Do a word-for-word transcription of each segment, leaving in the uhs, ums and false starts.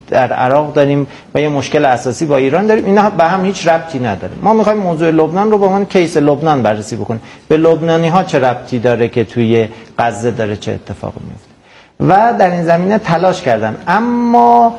در عراق داریم و یه مشکل اساسی با ایران داریم، اینا به هم هیچ ربطی نداره. ما میخوایم موضوع لبنان رو با عنوان کیس لبنان بررسی بکنیم. به لبنانی ها چه ربطی داره که توی غزه داره چه اتفاقی میفته؟ و در این زمینه تلاش کردن، اما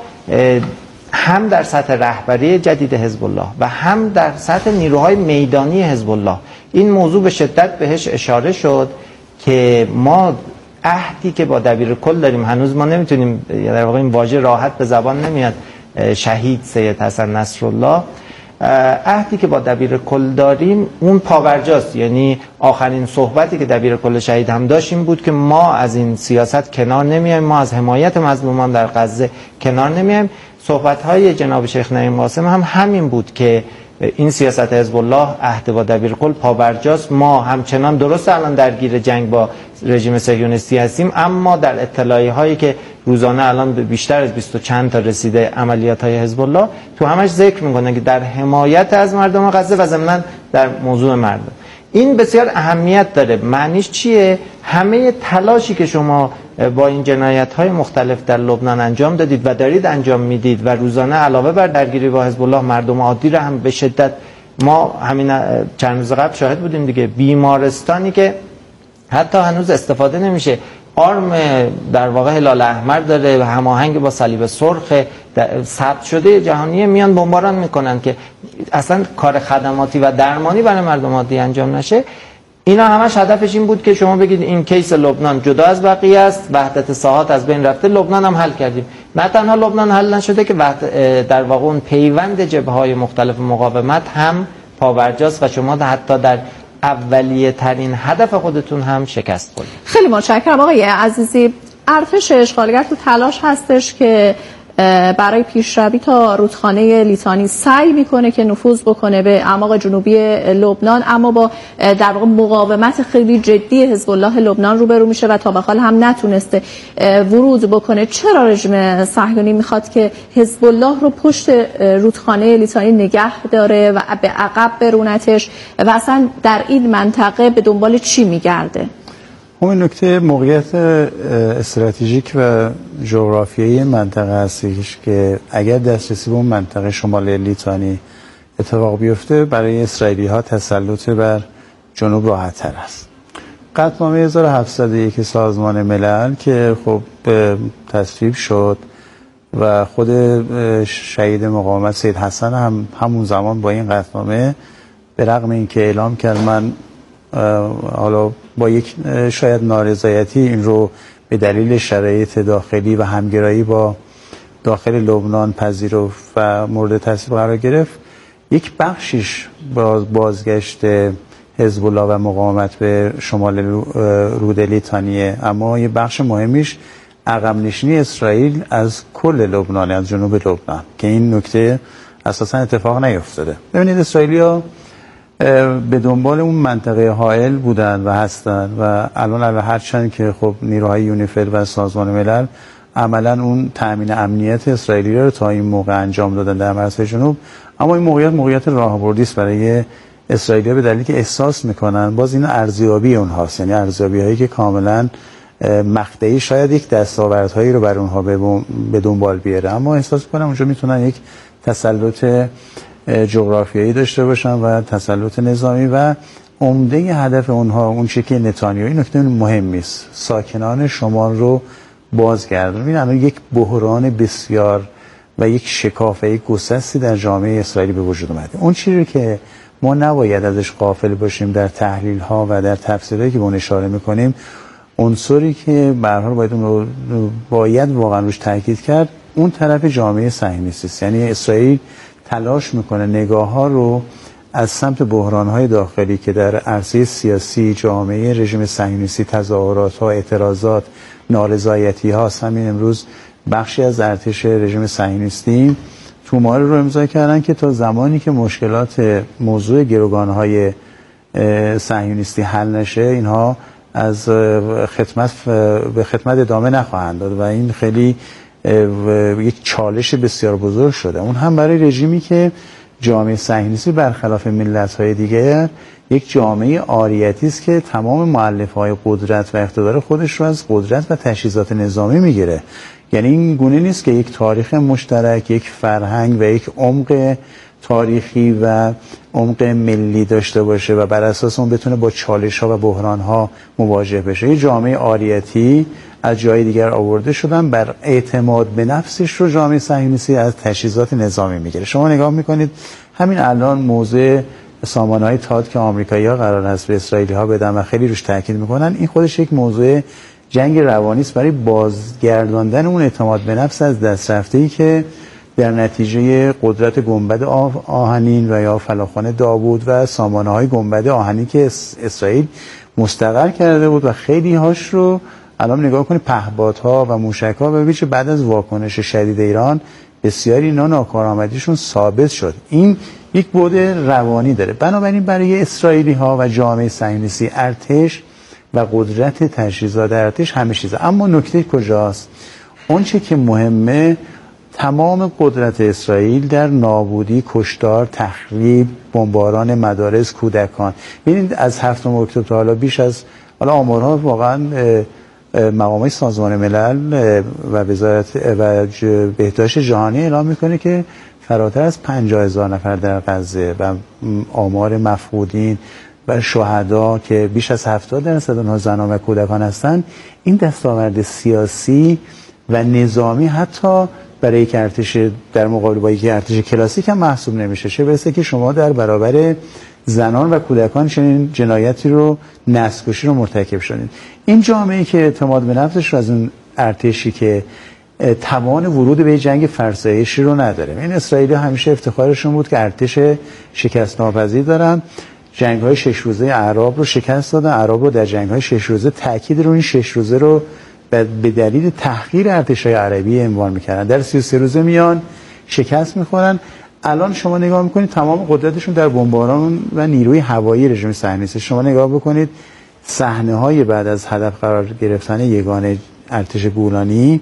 هم در سطح رهبری جدید حزب الله و هم در سطح نیروهای میدانی حزب الله این موضوع به شدت بهش اشاره شد که ما عهدی که با دبیر کل داریم، هنوز ما نمیتونیم، در واقع این واژه راحت به زبان نمیاد، شهید سید حسن نصرالله، عهدی که با دبیر کل داریم اون پاورجاست. یعنی آخرین صحبتی که دبیر کل شهید هم داشت این بود که ما از این سیاست کنار نمیایم، ما از حمایت مظلومان در غزه کنار نمیایم. صحبت‌های جناب شیخ نعیم قاسم هم همین بود که این سیاست حزب الله عهد با دبیرکل پابرجاست، ما همچنان درست الان درگیر جنگ با رژیم صهیونیستی هستیم، اما در اطلاعیه هایی که روزانه الان بیشتر از بیست و چند تا رسیده عملیات های حزب الله تو همش ذکر میکنه که در حمایت از مردم غزه و ضمناً در موضوع مردم. این بسیار اهمیت داره. معنیش چیه؟ همه تلاشی که شما با این جنایت های مختلف در لبنان انجام دادید و دارید انجام میدید و روزانه علاوه بر درگیری با حزب الله مردم عادی را هم به شدت، ما همین چند روز قبل شاهد بودیم دیگه، بیمارستانی که حتی هنوز استفاده نمیشه، آرم در واقع هلال احمر داره و هماهنگ با صلیب سرخ ثبت شده جهانی، میان بمباران میکنن که اصلا کار خدماتی و درمانی برای مردم عادی انجام نشه. اینا همش هدفش این بود که شما بگید این کیس لبنان جدا از بقیه است، وحدت ساحات از بین رفته، لبنان هم حل کردیم. نه تنها لبنان حل نشده که در واقع اون پیوند جبهه‌های مختلف مقاومت هم پابرجاست و شما حتی در اولیه ترین هدف خودتون هم شکست خوردید. خیلی متشکرم آقای عزیزی. ارتش اشغالگر تو تلاش هستش که برای پیشروی تا رودخانه لیتانی سعی میکنه که نفوذ بکنه به اعماق جنوبی لبنان، اما با در واقع مقاومت خیلی جدی حزب الله لبنان روبرو میشه و تا به حال هم نتونسته ورود بکنه. چرا رژیم صهیونی میخواد که حزب الله رو پشت رودخانه لیتانی نگه داره و به عقب برونتش و اصلا در این منطقه به دنبال چی میگرده؟ همین نکته موقعیت استراتژیک و جغرافیایی منطقه هستش که اگر دسترسی به اون منطقه شمال لیتانی اتفاق بیفته برای اسرائیلی ها تسلط بر جنوب راحت تر است. قطعنامه هزار و هفتصد و یک سازمان ملل که خب تصویب شد و خود شهید مقاومت سید حسن هم همون زمان با این قطعنامه به رغم اینکه اعلام کرد من حالا با یک شاید نارضایتی این رو به دلیل شرایط داخلی و همگرایی با داخل لبنان پذیرفت و مورد تصویب قرار گرفت، یک بخشیش باز بازگشت حزب الله و مقاومت به شمال رود لیتانیه، اما یه بخش مهمیش عقب نشینی اسرائیل از کل لبنان، از جنوب لبنان، که این نکته اساسا اتفاق نیفتاده. ببینید اسرائیلی‌ها به دنبال اون منطقه حائل بودن و هستن و الان علاوه هرچند که خب نیروهای یونیفیل و سازمان ملل عملا اون تأمین امنیت اسرائیلی رو تا این موقع انجام دادن در مرزهای جنوب، اما این موقعیت موقعیت راهبردی است برای اسرائیلی‌ها به دلیلی که احساس میکنن باز این ارزیابی اونهاست، یعنی ارزیابی هایی که کاملا مقطعی شاید یک دستاوردهایی رو بر اونها به دنبال بیاره، اما احساس میکنن اونجا میتونن یک تسلط جغرافیایی داشته باشن و تسلط نظامی و عمده هدف اونها اون چیزی که نتانیاهو، این نکته مهمی است، ساکنان شمال رو بازگردون. این الان یک بحران بسیار و یک شکاف، یک گسستی در جامعه اسرائیلی به وجود اومده. اون چیزی که ما نباید ازش غافل باشیم در تحلیل ها و در تفسیرهایی که به اون اشاره میکنیم، عنصری که به هر حال باید اون رو باید واقعا روش تاکید کرد، اون طرف جامعه صهیونیستی است. یعنی اسرائیل تلاش میکنه نگاه ها رو از سمت بحران های داخلی که در عرصه سیاسی جامعه رژیم صهیونیستی، تظاهرات ها، اعتراضات، نارضایتی ها، همین امروز بخشی از ارتش رژیم صهیونیستی تومار رو امضا کردن که تا زمانی که مشکلات موضوع گروگان های صهیونیستی حل نشه اینها از خدمت به خدمت ادامه نخواهند داد و این خیلی یک چالش بسیار بزرگ شده، اون هم برای رژیمی که جامعه صهیونیستی برخلاف ملت‌های دیگر یک جامعه عاریتی است که تمام مؤلفه‌های قدرت و اقتدار خودش رو از قدرت و تجهیزات نظامی میگیره. یعنی این گونه نیست که یک تاریخ مشترک، یک فرهنگ و یک عمق تاریخی و عمق ملی داشته باشه و بر اساس اون بتونه با چالش‌ها و بحران‌ها مواجه بشه. یک جامعه عاریتی از جای دیگر آورده شدن، بر اعتماد به نفسش رو جامعه صهیونیستی از تجهیزات نظامی میگیره. شما نگاه میکنید همین الان موضوع سامانه‌های تاد که آمریکایی‌ها قرار است به اسرائیلی‌ها بدن و خیلی روش تاکید میکنن، این خودش یک موضوع جنگ روانی است برای بازگرداندن اون اعتماد به نفس از دست رفته‌ای که در نتیجه قدرت گنبد آهنین و یا فلاخان داوود و سامانه‌های گنبد آهنین که اسرائیل مستقر کرده بود و خیلی هاش رو الان نگاه کنید پهپادها و موشک‌ها و بیچه بعد از واکنش شدید ایران بسیاری اینا ناکارآمدیشون ثابت شد. این یک بعد روانی داره. بنابراین برای اسرائیلی‌ها و جامعه صهیونیستی ارتش و قدرت تجهیزات ارتش همه چیزه. اما نکته کجاست؟ اون چه که مهمه تمام قدرت اسرائیل در نابودی، کشتار، تخریب، بمباران مدارس، کودکان. ببینید از هفتم اکتبر تا حالا بیش از حالا آمارها واقعا مقامات سازمان ملل و وزارت و بهداشت جهانی اعلام میکنه که فراتر از پنجاه هزار نفر در غزه و آمار مفقودین و شهدا که بیش از هفتاد درصد اونها زنان و کودکان هستند. این دستاورد سیاسی و نظامی حتی برای یک ارتش در مقابل با یک ارتش کلاسیک هم محسوب نمیشه، چه برسه که شما در برابر زنان و کودکان چنین جنایتی رو، نسل‌کشی رو مرتکب شدین. این جامعه‌ای که اعتماد به نفسش رو از اون ارتشی که توان ورود به جنگ فرسایشی رو نداره. این اسرائیلی همیشه افتخارشون بود که ارتش شکست ناپذیر دارن. جنگ‌های شش روزه اعراب رو شکست دادن. اعراب رو در جنگ‌های شش روزه تاکید رو این شش روزه رو به دلیل تحقیر ارتش‌های عربی عنوان می‌کردن. در سی و سه روزه میان شکست می‌خورن. الان شما نگاه میکنید تمام قدرتشون در بمباران و نیروی هوایی رژیم صهیونیستی. شما نگاه بکنید صحنه‌های بعد از هدف قرار گرفتن یگان ارتش گولانی،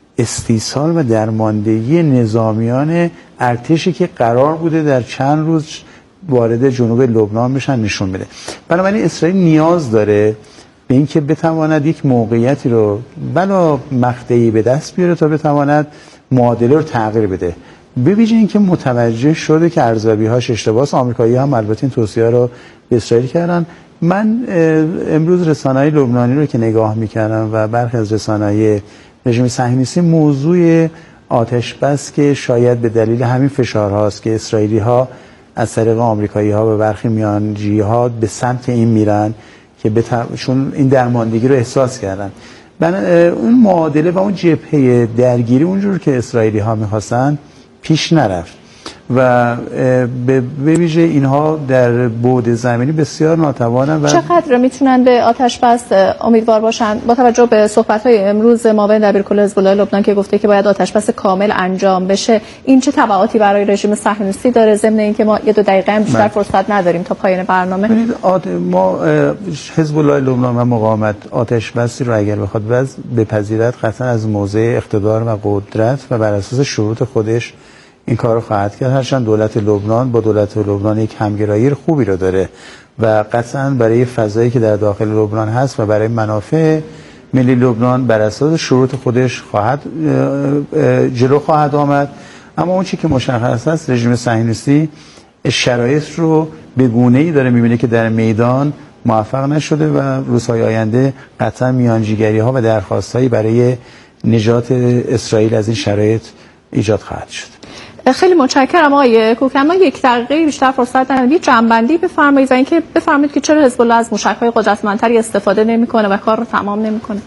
استیصال و درماندگی نظامیان ارتشی که قرار بوده در چند روز وارد جنوب لبنان بشن نشون میده. بنابراین اسرائیل نیاز داره به اینکه بتواند یک موقعیتی رو بلا مقطعی به دست بیاره تا بتواند معادله رو تغییر بده. به ویژه اینکه متوجه شده که ارزیابی‌هاش اشتباهه. آمریکایی‌ها هم البته این توصیه رو به اسرائیل کردن. من امروز رسانه‌های لبنانی رو که نگاه می‌کردم و برخی از رسانه‌های رژیم صهیونیستی موضوع آتش بس که شاید به دلیل همین فشارهاست که اسرائیلی‌ها از طریق آمریکایی‌ها و برخی میانجی‌ها به سمت این میرن که بتر... چون این درماندگی رو احساس کردن. من اون معادله و اون جبهه درگیری اونجور که اسرائیلی‌ها می‌خواستن پیش نرفت و به ویژه اینها در بعد زمینی بسیار ناتوانند. و چقدر میتونن به آتش بس امیدوار باشن با توجه به صحبت‌های امروز معاون دبیرکل حزب الله لبنان که گفته که باید آتش بس کامل انجام بشه؟ این چه تبعاتی برای رژیم صهیونیستی داره، ضمن اینکه ما یه دو دقیقه هم بیشتر فرصت نداریم تا پایان برنامه؟ ببینید ما حزب الله لبنان و مقاومت آتش بسی رو اگر بخواد بپذیرد قطعا از موضع اقتدار و قدرت و بر اساس شروط خودش این کار رو خواهد کرد. هرچند دولت لبنان با دولت لبنان یک همگرایی خوبی رو داره و قطعا برای فضایی که در داخل لبنان هست و برای منافع ملی لبنان بر اساس شروط خودش خواهد جلو خواهد آمد. اما اون چی که مشخص است رژیم صهیونیستی شرایط رو به گونه‌ای داره می‌بینه که در میدان موفق نشده و روزهای آینده قطعا میانجیگری‌ها و درخواست‌هایی برای نجات اسرائیل از این شرایط ایجاد خواهد شد. خیلی متشکرم آقای کوکن. ما یک دقیقه بیشتر فرصت نداریم. یه جنبندی بفرمایید و اینکه بفرمایید که چرا حزب الله از موشک‌های قدرتمندتری استفاده نمی‌کنه و کار رو تمام نمی‌کنه.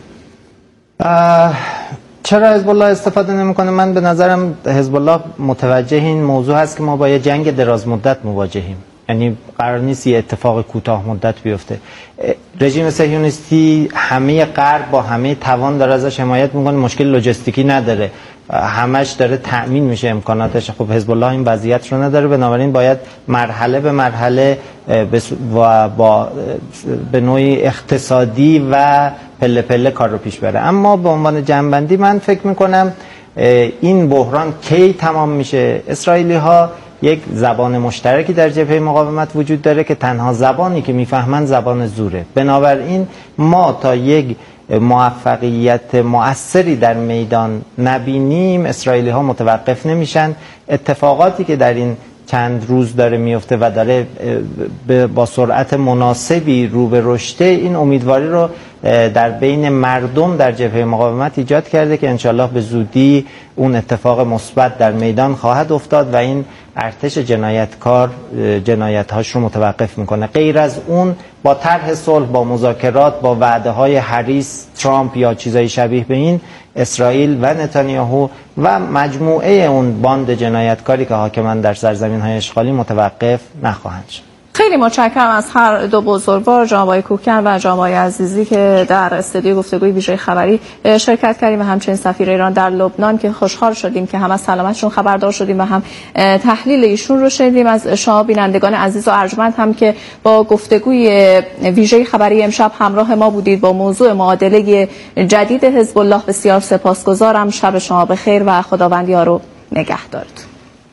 چرا حزب الله استفاده نمی‌کنه؟ من به نظرم حزب الله متوجه این موضوع هست که ما با یه جنگ دراز مدت مواجهیم. یعنی قرار نیست یه اتفاق کوتاه مدت بیفته. رژیم صهیونیستی همه غرب با همه توان داره ازش حمایت میکنه، مشکل لوجستیکی نداره، همش داره تأمین میشه امکاناتش. خب حزب الله این وضعیت رو نداره، بنابراین باید مرحله به مرحله و با به نوعی اقتصادی و پله پله کار رو پیش بره. اما به عنوان جنبندی من فکر میکنم این بحران کی تمام میشه؟ اسرائیلی ها یک زبان مشترکی در جبهه مقاومت وجود داره که تنها زبانی که میفهمن زبان زوره. بنابراین ما تا یک موفقیت مؤثری در میدان نبینیم اسرائیلی ها متوقف نمیشن. اتفاقاتی که در این چند روز داره میفته و داره با سرعت مناسبی رو به رشته، این امیدواری رو در بین مردم در جبهه مقاومت ایجاد کرده که انشالله به زودی اون اتفاق مثبت در میدان خواهد افتاد و این ارتش جنایتکار جنایت‌هاش رو متوقف میکنه. غیر از اون با طرح صلح، با مذاکرات، با وعده‌های هریس، ترامپ یا چیزای شبیه به این، اسرائیل و نتانیاهو و مجموعه اون باند جنایتکاری که حاکمان در سرزمین‌های اشغالی متوقف نخواهند شد. خیلی متشکرم از هر دو بزرگوار، جناب آقای کوکن و جناب آقای عزیزی که در استودیو گفتگوی ویژه خبری شرکت کردیم و همچنین سفیر ایران در لبنان که خوشحال شدیم که هم از سلامتشون خبردار شدیم و هم تحلیل ایشون رو شنیدیم. از شما بینندگان عزیز و ارجمند هم که با گفتگوی ویژه خبری امشب همراه ما بودید با موضوع معادله جدید حزب الله بسیار سپاسگزارم. شب شما بخیر و خداوند یار و نگهدارتون.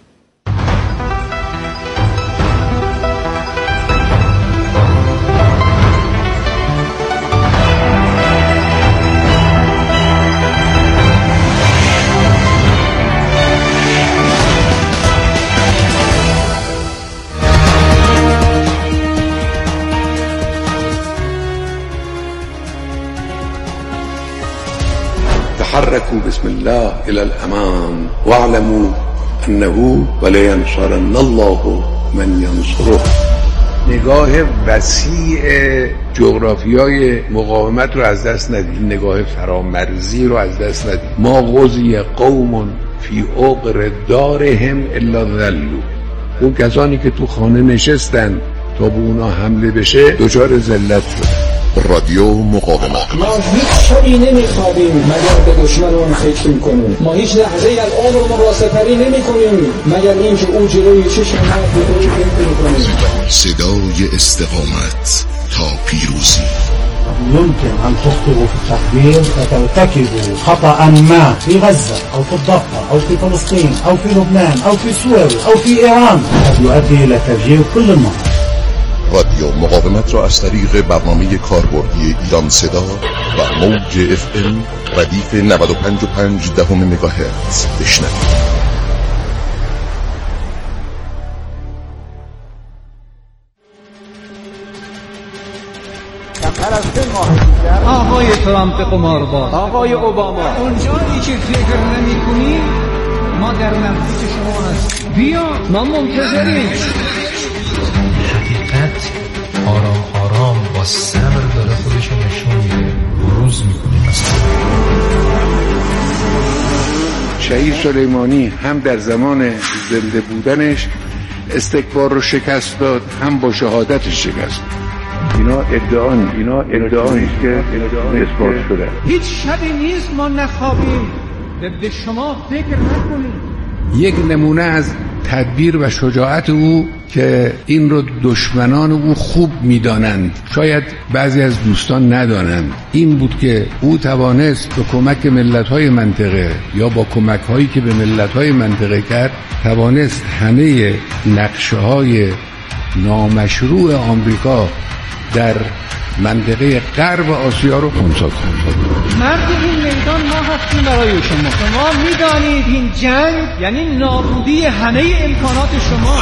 تحركوا بسم الله إلى الأمام واعلموا أنه ولينصرن الله من ينصره. نگاه وسیع جغرافیای مقاومت رو از دست ندید، نگاه فرامرزی رو از دست ندید. ما غزی قوم فی عقر دارهم الا ذلوا. اون کسانی که تو خانه نشستن تا به اونا حمله بشه دچار ذلت شد. رادیو مقاومت. ما هیچ شبی نمیخوابیم مگر به دشمنان فکر کنیم. ما هیچ لحظه از عمرمون را سپری نمی کنیم مگر اینکه او جلوی چشم ما رو کنیم. صدای استقامت تا پیروزی. يمكن أن تخطئوا في التحضير فترتكبوا خطأ ما في غزة أو في الضفة أو في فلسطين أو في لبنان أو في سوريا أو في إيران قد يؤدي إلى تفجير كل المناطق. رادیو مقاومت را از طریق برنامه کاربردی ایران صدا و موج اف ام ردیف نود و پنج و پنج دهم مگاهرتز بشنوید. آقای ترامپ قمارباز، آقای اوباما، اونجایی که فکر نمی کنی ما در نزدیک شما هست. بیا ما منتظریم. حقیقت آرام آرام با صبر داره خودش نشون میده، بروز میکنه. مثلا شهید سلیمانی هم در زمان زنده بودنش استکبار رو شکست داد، هم با شهادتش شکست. اینا ادعا اینا ادعایی که اثبات شده. هیچ شبی نیست ما نخوابیم. به شما فکر نکنید. یک نمونه از تدبیر و شجاعت او که این رو دشمنان او خوب میدانند، شاید بعضی از دوستان ندانند، این بود که او توانست به کمک ملت‌های منطقه یا با کمک‌هایی که به ملت‌های منطقه کرد توانست همه نقشه‌های نامشروع آمریکا در منطقه غرب آسیا رو خنثی کنند. مرد این میدان ما هستیم برای شما. شما میدانید این جنگ یعنی نابودی همه امکانات شما.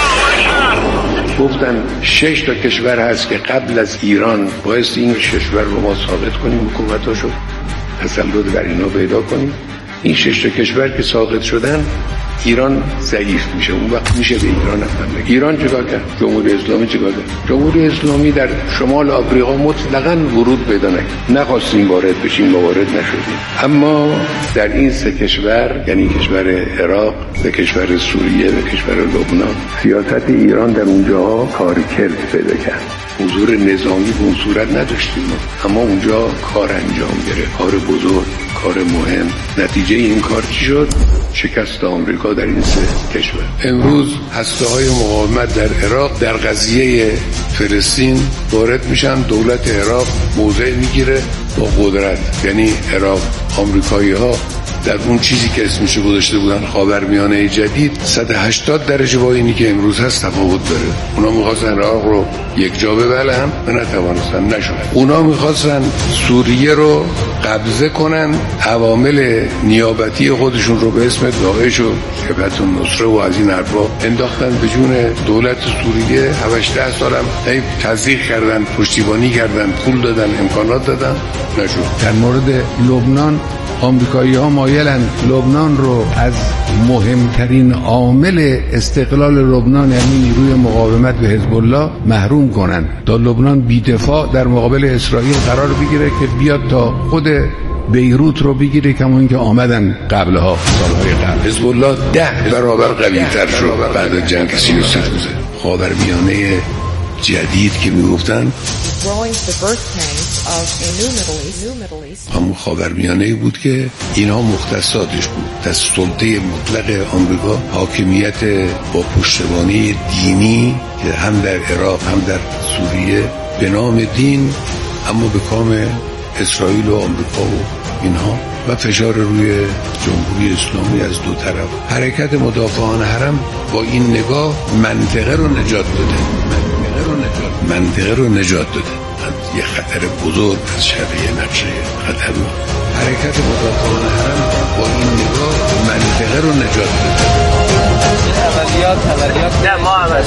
گفتن شش تا کشور هست که قبل از ایران باعث این کشور رو ما ثابت کنیم، حکومتاشو تسلط بر اینا پیدا کنیم. این شش تا کشور که ساقط شدن ایران ضعیف میشه، اون وقت میشه به ایران حمله. ایران چیکار کرد؟ جمهوری اسلامی چیکار کرد؟ جمهوری اسلامی در شمال آفریقا مطلقاً ورود پیدا نکرد. نخواستیم وارد بشیم و وارد نشدیم. اما در این سه کشور، یعنی کشور عراق، و کشور سوریه و کشور لبنان، سیاست ایران در اونجاها کارکرد پیدا کرد. حضور نظامی به اون صورت نداشتیم، اما اونجا کار انجام گرفت، کار بزرگ، کار مهم. نتیجه این کار چی شد؟ شکست آمریکا در این سه کشور. امروز هسته‌های مقاومت در عراق در قضیه فلسطین وارد میشن، دولت عراق موضع میگیره با قدرت، یعنی عراق آمریکایی‌ها در اون چیزی که اسمش گذاشته بودن خاورمیانه جدید صد و هشتاد درجه با اینی که امروز هست تفاوت داره. اونا می‌خواستن عراق رو یک جا ببلن و نتوانستن، نشد. اونا می‌خواستن سوریه رو قبضه کنن، عوامل نیابتی خودشون رو به اسم داعش و جبهت النصره و از این حرفا انداختن به جون دولت سوریه. هشت سالم تزریق کردن، پشتیبانی کردن، پول دادن، امکانات دادن، نشد. در مورد لبنان آمریکایی‌ها مایلن لبنان رو از مهمترین عامل استقلال لبنان یعنی نیروی مقاومت به حزب الله محروم کنن تا لبنان بی‌دفاع در مقابل اسرائیل قرار بگیره که بیاد تا خود بیروت رو بگیره، کما اینکه آمدن قبلها سالهای قبل. حزب الله ده برابر قوی‌تر شد بعد از جنگ سی و سه روزه. خاورمیانه جدید که میگفتن همون خاورمیانه‌ای بود که اینها مختصاتش بود. از سلطه مطلق آمریکا، حاکمیت با پشتیبانی دینی که هم در عراق هم در سوریه به نام دین اما به کام اسرائیل و آمریکا و اینها و فشار روی جمهوری اسلامی از دو طرف. حرکت مدافعان حرم با این نگاه منطقه رو نجات داده. منطقه رو نجات داده از یه خطر بزرگ، از شر یه نقشه خطرناک. حرکت مدافعان حرم با این نگاه منطقه رو نجات داده. عملیات عملیات نه ما هم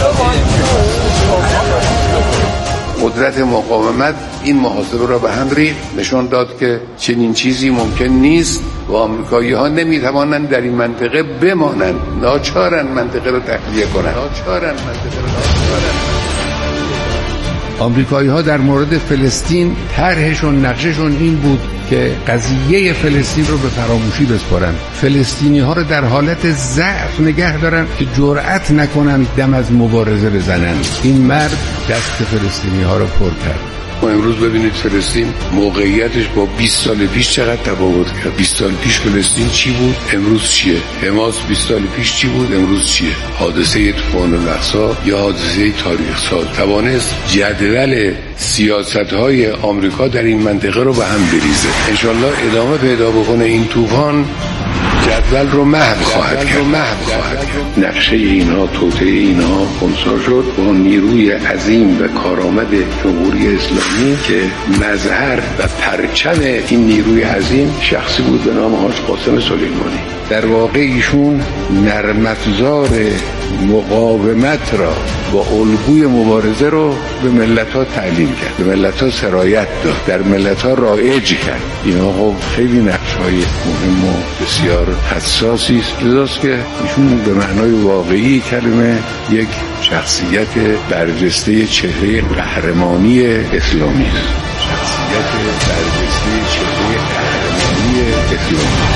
قدرت مقاومت این محاسبه را به هم ریخت، نشان داد که چنین چیزی ممکن نیست و آمریکایی‌ها نمی‌توانند در این منطقه بمانند. ناچارن منطقه رو تخلیه کنند. ناچارن منطقه رو تخلیه کنند. آمریکایی‌ها در مورد فلسطین طرحشون، نقششون این بود که قضیه فلسطین رو به فراموشی بسپارن، فلسطینی‌ها رو در حالت ضعف نگه دارن که جرأت نکنن دم از مبارزه بزنن. این مرد دست فلسطینی‌ها رو پر کرد. ما امروز ببینید فلسطین موقعیتش با بیست سال پیش چقدر تفاوت کرد. بیست سال پیش فلسطین چی بود؟ امروز چیه؟ حماس بیست سال پیش چی بود؟ امروز چیه؟ حادثه طوفان الاقصی یا حادثه تاریخ ساز توانست جدول سیاست‌های آمریکا در این منطقه رو به هم بریزه. انشالله ادامه پیدا بکنه این طوفان، جدول رو محو خواهد کرد. نقشه اینها، توطئه اینها خنثی شد با نیروی عظیم و کارآمد جمهوری اسلامی که مظهر و پرچم این نیروی عظیم شخصی بود به نام حاج قاسم سلیمانی. در واقع ایشون نرم‌افزار مقاومت را با الگوی مبارزه رو به ملت‌ها تعلیم کرد، به ملت‌ها سرایت داد، در ملت‌ها رایج کرد. اینا خب خیلی نقش‌های مهم و بسیار حساسی است، لذاست که ایشون به معنای واقعی کلمه یک شخصیت برجسته چهره قهرمانی اسلامی است. شخصیت برجسته چهره قهرمانی اسلامی.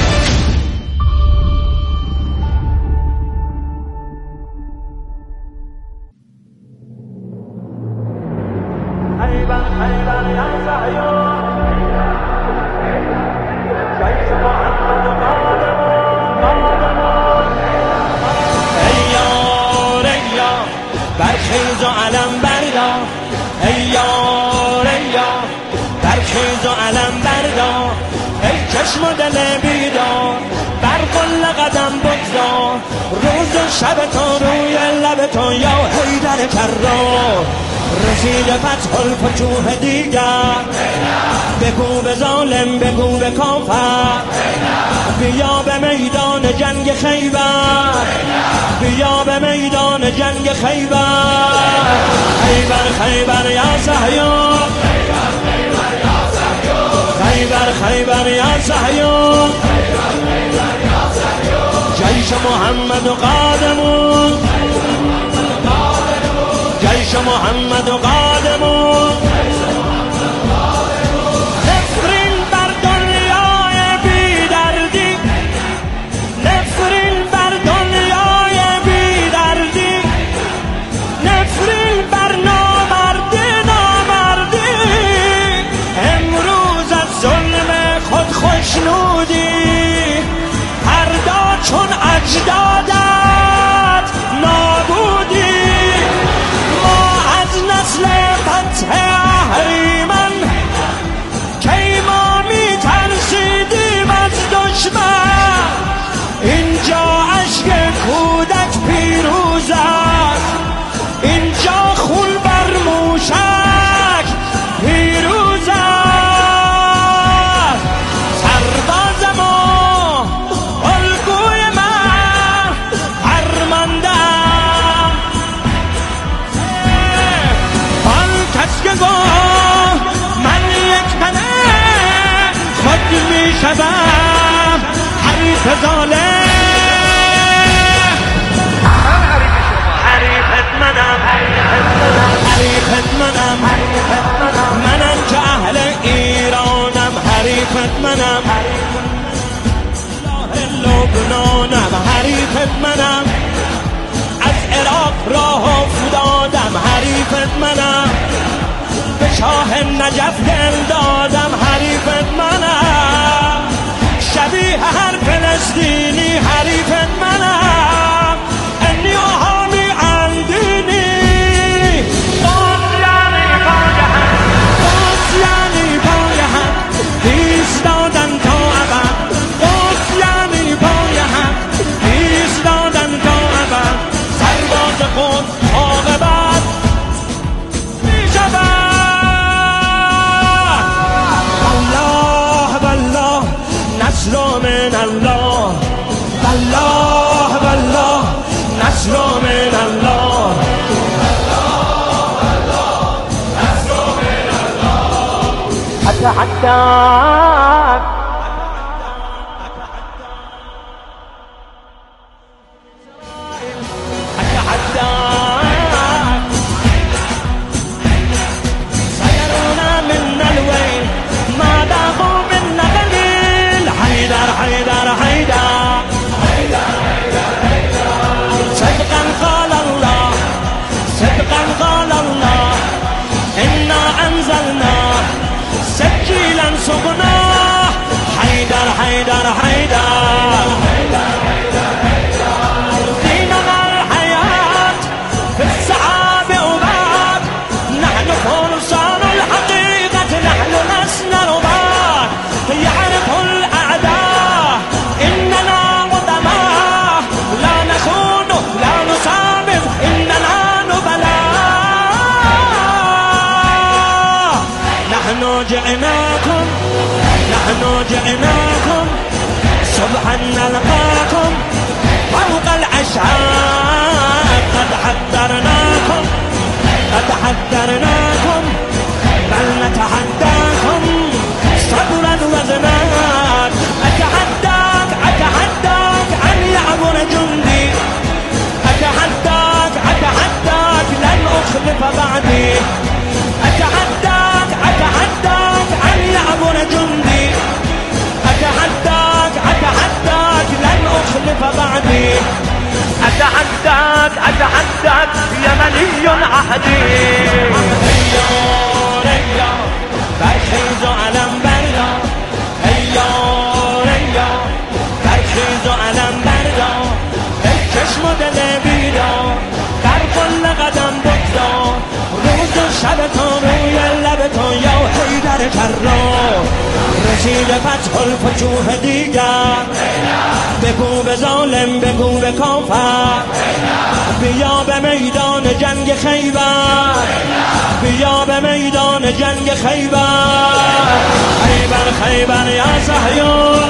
شب تا روی لب تو یا حیدر کرار رسید فتح الفتوح دیگر. بگو به ظالم، بگو به کافر، بیا به میدان جنگ خیبر، بیا به میدان جنگ خیبر. خیبر خیبر یا صهیون، خیبر خیبر یا صهیون، جیش محمد قادمون، جیش محمد قادمون. نفرین بر دنیای بی دردی، نفرین بر دنیای بی دردی، نفرین بر نامردی نامردی. امروز از ظلم خود خوشنودی، چون اجدادت نابودی. ما از نسل نجف دل دادم حریفت منم شبیه هر فلسطینی حریفت منم انی آهامی اندینی باز یعنی پای هم باز یعنی پای هم ایستادن تا ابد باز یعنی پای هم ایستادن تا ابد سرباز خود عاقبت می شود والله والله نصر من الله والله والله نصر من الله أتحداك أتحداك سيرون منا الويل ما ذاقوا منا قليل حيدر حيدر حيدر صدقا قال الله صدقا قال الله إنا أنزلنا سجيلا سقناه حيدر حيدر حيدر ديننا الحياة في السحاب أباد نحن فرسان الحقيقة نحن لسنا رباد يعرف الأعداء إننا قدماء لا نخون لا نسامح إننا نبلاء نحن جئناكم نحن جئناكم صبحا نلقاكم فوق العشاء قد حذرناكم قد حذرناكم بل نتحداكم صبرا وزمان أتحداك أتحداك أن يعبر جندي أتحداك أتحداك لن أخلف بعدي أتحداك أتحداك أن يعبر جندي أتحداك أتحداك لن أخلف بعدي أتحداك أتحداك يمني عهدي هيا ريا برخیز و علم بردا هيا ريا برخیز و علم بردا بکش مدل بیدا در کل قدم بگذار روز و شب تا روی لب تو یا حیدر کرار رسید فتح الفتوح دیگر بگو به ظالم بگو به کافر بیا به میدان جنگ خیبر بیا به میدان جنگ خیبر خیبر خیبر یا صهیون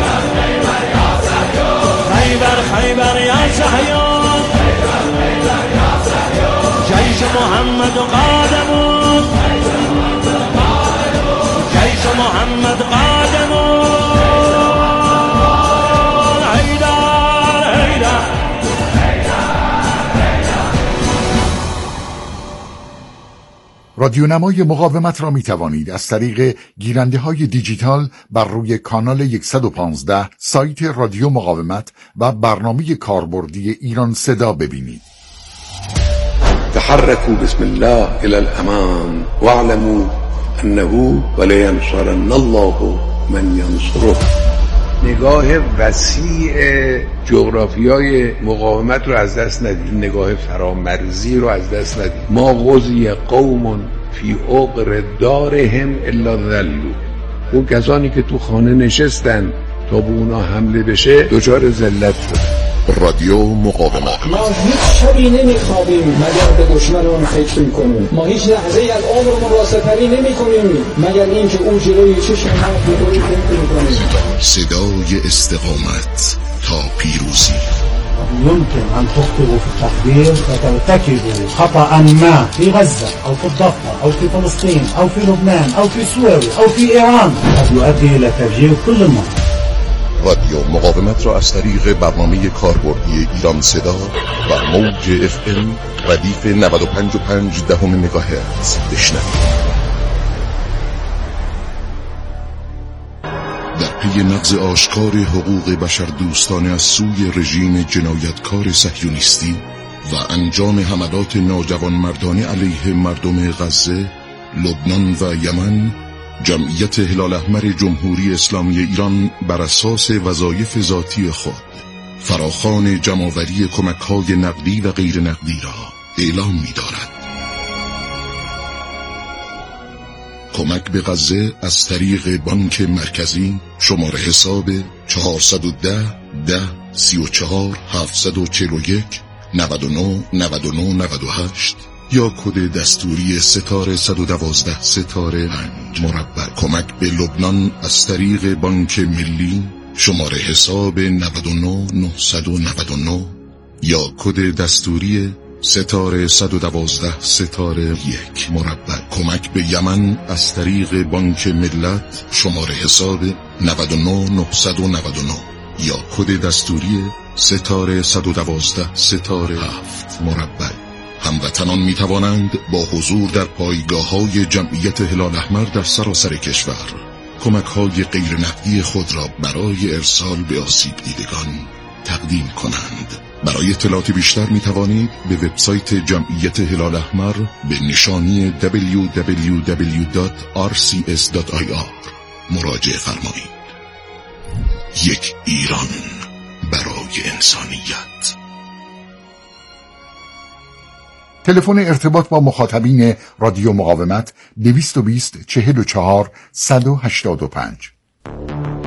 خیبر خیبر یا صهیون جيش محمد قادمون جيش محمد قادمون هيدر هيدر رادیونمای مقاومت را می توانید از طریق گیرنده های دیجیتال بر روی کانال صد و پانزده سایت رادیو مقاومت و برنامه کاربردی ایران صدا ببینید. تحركوا بسم الله إلى الأمام واعلموا أنه ولينصرن الله من ينصره. نگاه وسیع جغرافیای مقاومت رو از دست ندید، نگاه فرامرزی رو از دست ندید. ما غزی قوم فی عقر دارهم الا ذلوا. اون کسانی که تو خانه نشستن تا به اونا حمله بشه دچار ذلت شدن. رادیو مقاومت. ما هیچ شبی نمیخوابیم مگر به دشمنان فکر میکنیم. ما هیچ لحظه از عمرمون را سپری نمیکنیم مگر اینکه او جلوی چشم ما رو فکر میکنیم. صدای استقامت تا پیروزی. يمكن أن تخطئوا في التقدير وترتكبوا خطأ ما في غزة أو في الضفة أو في فلسطين أو في لبنان أو في سوريا أو في إيران قد يؤدي إلى تفجير كل المنطقة. رادیو مقاومت را از طریق برنامه کاربردی ایران صدا و موج اف ام ردیف نود و پنج و پنج دهم مگاهرتز بشنوید. در پی نقض آشکار حقوق بشر دوستانه از سوی رژیم جنایتکار صهیونیستی و انجام حملات ناجوانمردانه علیه مردم غزه، لبنان و یمن جمعیت هلال احمر جمهوری اسلامی ایران بر اساس وظایف ذاتی خود فراخوان جمع‌آوری کمک‌های نقدی و غیر نقدی را اعلام می‌دارد. کمک به غزه از طریق بانک مرکزی شماره حساب چهارصد و ده ده سی و چهار هفتصد و چهل و یک نود و نه نود و نه نود و هشت یا کد دستوری ستاره صد و دوازده ستاره پنج مربع. کمک به لبنان از طریق بانک ملی شماره حساب نود و نه نهصد و نود و نه یا کد دستوری ستاره صد و دوازده ستاره یک مربع. کمک به یمن از طریق بانک ملت شماره حساب نود و نه نهصد و نود و نه یا کد دستوری ستاره صد و دوازده ستاره هفت مربع. هموطنان می توانند با حضور در پایگاه‌های جمعیت هلال احمر در سراسر کشور کمک‌های غیر نقدی خود را برای ارسال به آسیب دیدگان تقدیم کنند. برای اطلاعات بیشتر می توانید به وبسایت جمعیت هلال احمر به نشانی دبلیو دبلیو دبلیو دات آر سی اس دات آی آر مراجعه فرمایید. یک ایران برای انسانیت. تلفن ارتباط با مخاطبین رادیو مقاومت دویست و بیست چهل و چهار صد و هشتاد و پنج.